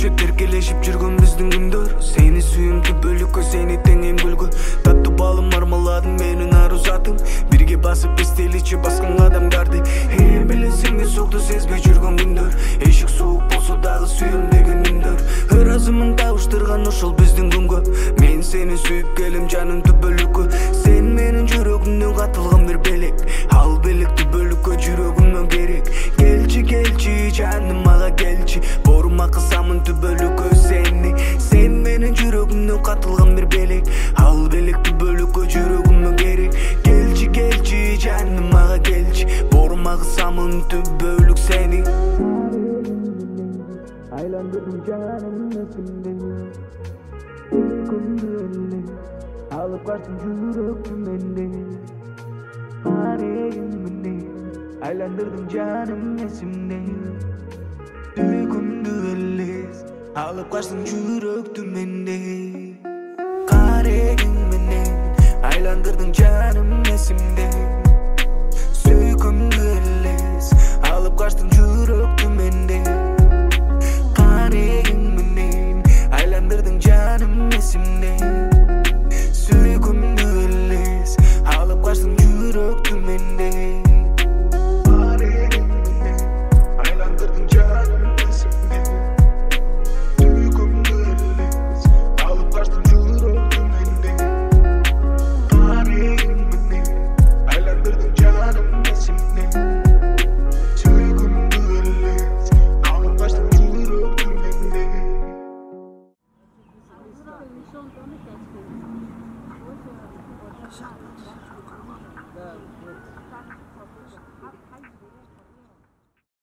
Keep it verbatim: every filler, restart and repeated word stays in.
Ишеп теркелешип жүргөн биздин күндөр. Сени сүйүм түбөлүккө, сени теңейм гүлгө. Таттуу балым мармаладың менин ару затым. Бирге басып эстеличи баскан кадамдарды. Эм билесиң сукту сезбей жүргөн күндөр. Эшик суук болсо дагы сүйүм деген үндөр. Ыраазымын табыштырган ошол биздин күнгө. Мен сени сүйүп келем жаным түбөлүккө. Сен менин жүрөгүмдөн катылган бир белек. Ал белек түбөлүккө жүрөгүмдөн керек. Келчи келчи жаным мага келчи. Борума кысамын түбөлүккө сени. Сен менин жүрөгүмдөн катылган бир белек. Ал белек түбөлүккө жүрөгүмдөн керек. Келчи келчи жаным мага келчи. Борума кысамын түбөлүк сени. Айландырдым жаным эсимде. Күндү эле алып качтым жүрөктү менде. Арегимде айландырдым жаным эсимде. Күндү эле алып качтым жүрөктү менде. Карегиң менен айландырдың жаным эсимде. Сүйкүмдү элес алып качтың жүрөктү менде. Карегиң менен айландырдың жаным эсимде. Сүйкүмдү элес алып качтың жүрөктү менде. Карегиң менен айландырдың жаным эсимде. Сүйкүмдү элес алып качтың жүрөктү менде. Карегиң менен айландырдың жаным эсимде. Сүйкүмдү элес алып качтың жүрөктү менде. Shut